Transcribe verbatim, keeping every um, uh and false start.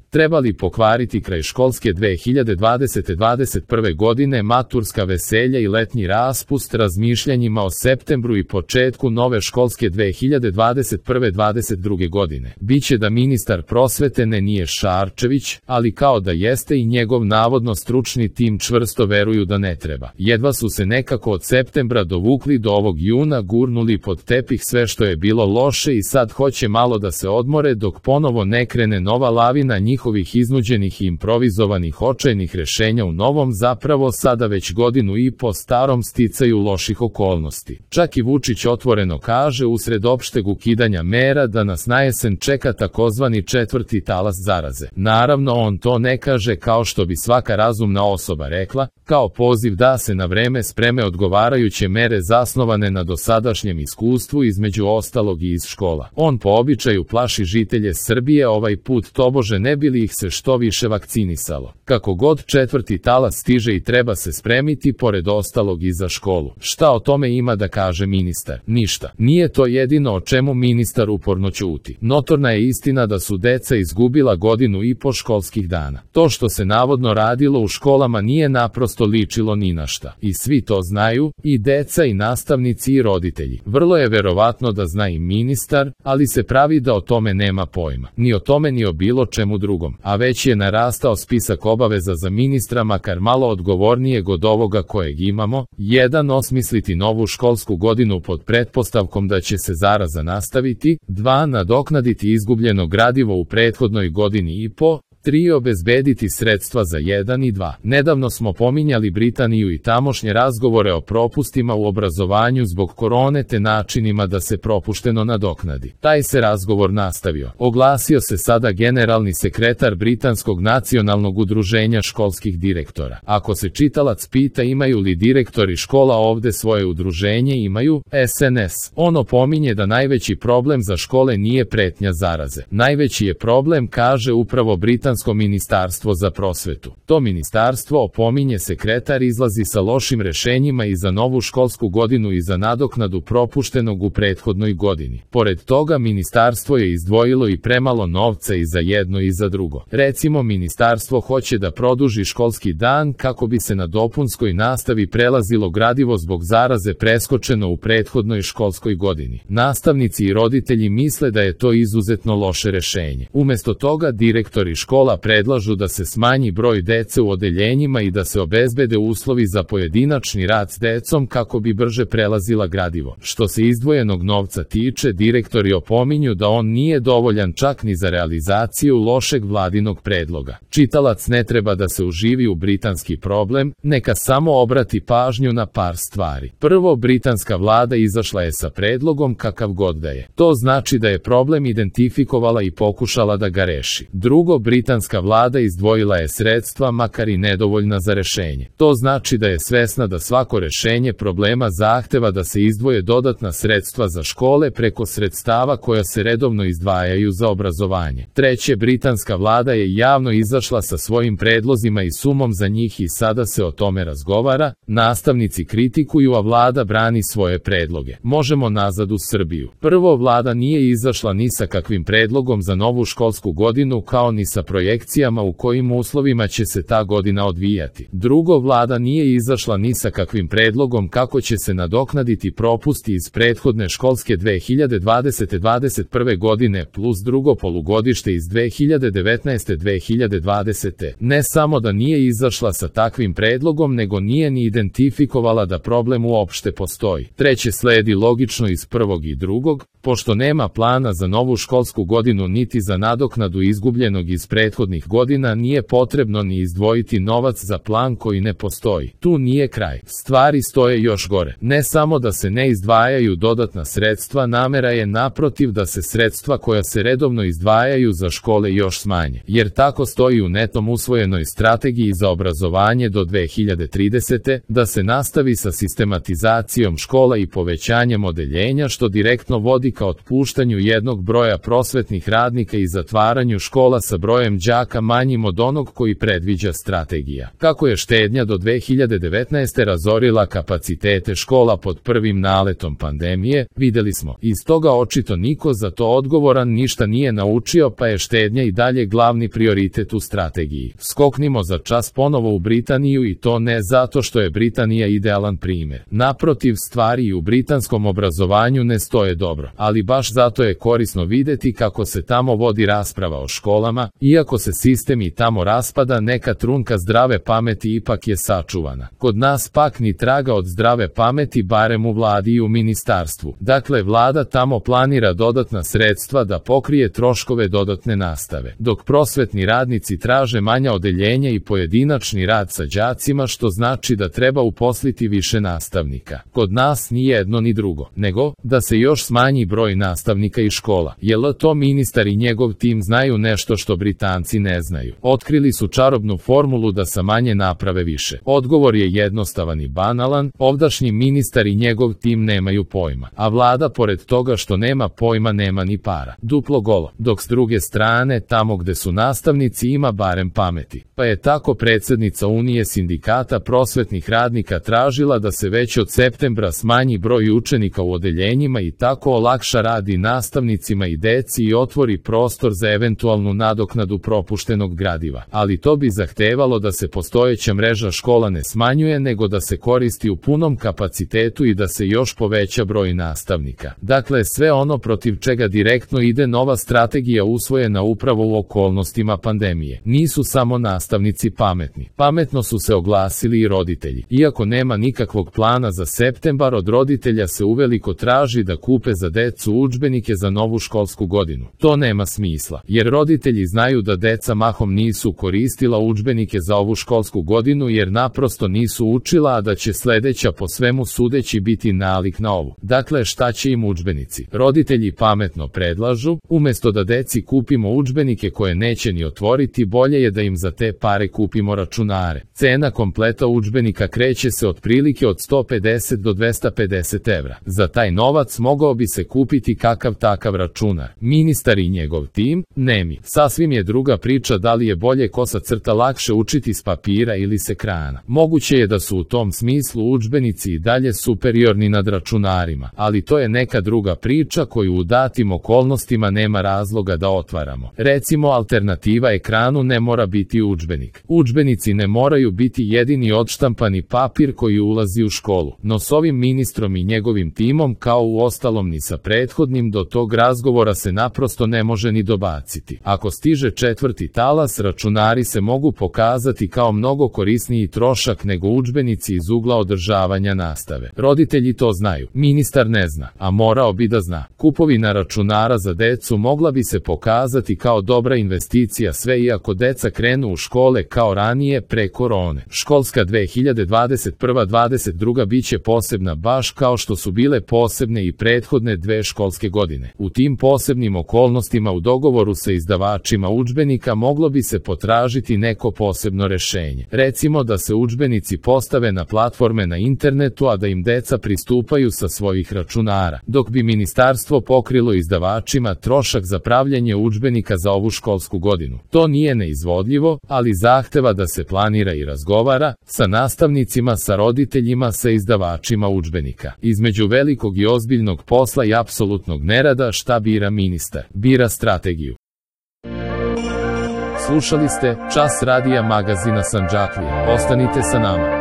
trebali pokvariti kraj školske dve hiljade dvadesete dvadeset prve godine, maturska veselja i letnji raspust razmišljanjima o septembru i početku nove školske dve hiljade dvadeset prve dvadeset druge godine. Biće da ministar prosvete ne nije Šarčević, ali kao da jeste i njegov navodno stručni tim čvrsto veruju da ne treba. Jedva su se nekako od septembra dovukli do ovog juna, gurnuli pod tepih sve što je bilo loše i sad hoće malo da se odmore dok ponovo ne krene nova lavina njihovih iznuđenih i improvizovanih očajnih rešenja u novom, zapravo sada već godinu i po starom sticaju loših okolnosti. Čak i Vučić otvoreno kaže usred opšteg ukidanja mera da nas na jesen čeka takozvani četvrti talas zaraze. Naravno on to ne kaže kao što bi svaka razumna osoba rekla, kao poziv da se na vreme spreme odgovarajuće mere zasnovane na dosadašnjem iskustvu, između ostalog i iz škola. On po običaju plaši žitelje Srbije ovaj put tobože ne bi li ih se što više vakcinisalo. Kako god četvrti talas stiže i treba se spremiti pored ostalog i za školu. Šta o tome ima da kaže ministar? Ništa. Nije to jedino o čemu ministar uporno ćuti. Notorna je istina da su deca izgubila godinu i po školskih dana. To što se navodno radilo u školama nije naprosto ličilo ni na šta. I svi to znaju, i deca i nastavnici i roditelji. Vrlo je verovatno da zna i ministar, ali se pravi da o tome nema pojma. Ni o tome ni o bilo čemu drugom. A već je narastao spisak obaveza za ministra, makar malo odgovornijeg od ovoga kojeg imamo. jedan Osmisliti novu školsku godinu pod pretpostavkom da će se zaraza nastaviti. dva Nadoknaditi izgubljeno gradivo u prethodnoj godini i po. tri Obezbediti sredstva za jedan i dva. Nedavno smo pominjali Britaniju i tamošnje razgovore o propustima u obrazovanju zbog korone te načinima da se propušteno nadoknadi. Taj se razgovor nastavio. Oglasio se sada generalni sekretar Britanskog nacionalnog udruženja školskih direktora. Ako se čitalac pita imaju li direktori škola ovde svoje udruženje, imaju. S N S. Ono pominje da najveći problem za škole nije pretnja zaraze. Najveći je problem, kaže upravo Britansko ministarstvo za prosvetu. To ministarstvo, opominje sekretar, izlazi sa lošim rešenjima i za novu školsku godinu i za nadoknadu propuštenog u prethodnoj godini. Pored toga, ministarstvo je izdvojilo i premalo novca i za jedno i za drugo. Recimo, ministarstvo hoće da produži školski dan kako bi se na dopunskoj nastavi prelazilo gradivo zbog zaraze preskočeno u prethodnoj školskoj godini. Nastavnici i roditelji misle da je to izuzetno loše rešenje. Umesto toga, direktori škola predlažu da se smanji broj dece u odeljenjima i da se obezbede uslovi za pojedinačni rad s decom kako bi brže prelazila gradivo. Što se izdvojenog novca tiče, direktori opominju da on nije dovoljan čak ni za realizaciju lošeg vladinog predloga. Čitalac ne treba da se uživi u britanski problem, neka samo obrati pažnju na par stvari. Prvo, britanska vlada izašla je sa predlogom kakav god da je. To znači da je problem identifikovala i pokušala da ga reši. Drugo, britanska vlada izdvojila je sredstva, makar i nedovoljna za rešenje. To znači da je svesna da svako rešenje problema zahteva da se izdvoje dodatna sredstva za škole preko sredstava koja se redovno izdvajaju za obrazovanje. Treće, britanska vlada je javno izašla sa svojim predlozima i sumom za njih i sada se o tome razgovara. Nastavnici kritikuju, a vlada brani svoje predloge. Možemo nazad u Srbiju. Prvo, vlada nije izašla ni sa kakvim predlogom za novu školsku godinu, kao ni sa projekcijama u kojim uslovima će se ta godina odvijati. Drugo, vlada nije izašla ni sa kakvim predlogom kako će se nadoknaditi propusti iz prethodne školske dve hiljade dvadesete dvadeset prve godine plus drugo polugodište iz dve hiljade devetnaeste dve hiljade dvadesete. Ne samo da nije izašla sa takvim predlogom, nego nije ni identifikovala da problem uopšte postoji. Treće, sledi logično iz prvog i drugog, pošto nema plana za novu školsku godinu niti za nadoknadu izgubljenog iz prethodnih godina, nije potrebno ni izdvojiti novac za plan koji ne postoji. Tu nije kraj. Stvari stoje još gore. Ne samo da se ne izdvajaju dodatna sredstva, namera je naprotiv da se sredstva koja se redovno izdvajaju za škole još smanje. Jer tako stoji u netom usvojenoj strategiji za obrazovanje do dve hiljade tridesete. da se nastavi sa sistematizacijom škola i povećanjem odeljenja, što direktno vodi ka otpuštanju jednog broja prosvetnih radnika i zatvaranju škola sa brojem đaka manjim od onog koji predviđa strategija. Kako je štednja do dve hiljade devetnaeste. razorila kapacitete škola pod prvim naletom pandemije, videli smo. Iz toga očito niko za to odgovoran ništa nije naučio, pa je štednja i dalje glavni prioritet u strategiji. Skoknimo za čas ponovo u Britaniju i to ne zato što je Britanija idealan primjer. Naprotiv, stvari i u britanskom obrazovanju ne stoje dobro, ali baš zato je korisno videti kako se tamo vodi rasprava o školama, iako se sistem i tamo raspada, neka trunka zdrave pameti ipak je sačuvana. Kod nas pak ni traga od zdrave pameti, barem u vladi i u ministarstvu. Dakle, vlada tamo planira dodatna sredstva da pokrije troškove dodatne nastave, dok prosvetni radnici traže manja odeljenja i pojedinačni rad sa đacima, što znači da treba uposliti više nastavnika. Kod nas ni jedno ni drugo, nego da se još smanji broj nastavnika i škola. Jel to ministar i njegov tim znaju nešto što Britanci ne znaju? Otkrili su čarobnu formulu da sa manje naprave više. Odgovor je jednostavan i banalan, ovdašnji ministar i njegov tim nemaju pojma, a vlada pored toga što nema pojma nema ni para. Duplo golo, dok s druge strane tamo gde su nastavnici ima barem pameti. Pa je tako predsjednica Unije sindikata prosvetnih radnika tražila da se već od septembra smanji broj učenika u odeljenjima i tako olakša rad i nastavnicima i deci i otvori prostor za eventualnu nadoknadu propuštenog gradiva. Ali to bi zahtevalo da se postojeća mreža škola ne smanjuje, nego da se koristi u punom kapacitetu i da se još poveća broj nastavnika. Dakle, sve ono protiv čega direktno ide nova strategija usvojena upravo u okolnostima pandemije. Nisu samo nastavnici pametni. Pametno su se oglasili i roditelji. Iako nema nikakvog plana za septembar, od roditelja se uveliko traži da kupe za decu udžbenike za novu školsku godinu. To nema smisla, jer roditelji znaju da deca mahom nisu koristila udžbenike za ovu školsku godinu jer naprosto nisu učila, a da će sledeća po svemu sudeći biti nalik na ovu. Dakle, šta će im udžbenici? Roditelji pametno predlažu, umesto da deci kupimo udžbenike koje neće ni otvoriti, bolje je da im za te pare kupimo računare. Cena kompleta udžbenika kreće se otprilike od sto pedeset do dvesta pedeset evra. Za taj novac mogao bi se kupiti kakav takav računar. Ministar i njegov tim, nemi. Sasvim je druga priča da li je bolje kosa crta lakše učiti s papira ili s ekrana. Moguće je da su u tom smislu udžbenici i dalje superiorni nad računarima, ali to je neka druga priča koju u datim okolnostima nema razloga da otvaramo. Recimo, alternativa ekranu ne mora biti udžbenik. Udžbenici ne moraju biti jedini odštampani papir koji ulazi u školu, no s ovim ministrom i njegovim timom, kao u ostalom ni sa prethodnim, do tog razgovora se naprosto ne može ni dobaciti. Ako stiže četvrti talas, računari se mogu pokazati kao mnogo korisniji trošak nego udžbenici iz ugla održavanja nastave. Roditelji to znaju, ministar ne zna, a morao bi da zna. Kupovina računara za decu mogla bi se pokazati kao dobra investicija, sve iako deca krenu u škole kao ranije pre korone. Školska dve hiljade dvadeset prva dvadeset druga biće posebna, baš kao što su bile posebne i prethodne dve školske godine. U tim posebnim okolnostima u dogovoru sa izdavačima udžbenika moglo bi se potražiti neko posebno rešenje. Recimo da se udžbenici postave na platforme na internetu, a da im deca pristupaju sa svojih računara, dok bi ministarstvo pokrilo izdavačima trošak za pravljenje udžbenika za ovu školsku godinu. To nije neizvodljivo, ali zahteva da se planira i razgovara sa nastavnicima, sa roditeljima, sa izdavačima udžbenika. Između velikog i ozbiljnog posla i apsolutnog nerada, šta bira ministar? Bira strategiju. Slušali ste Čas radija magazina Sandžaklija. Ostanite sa nama.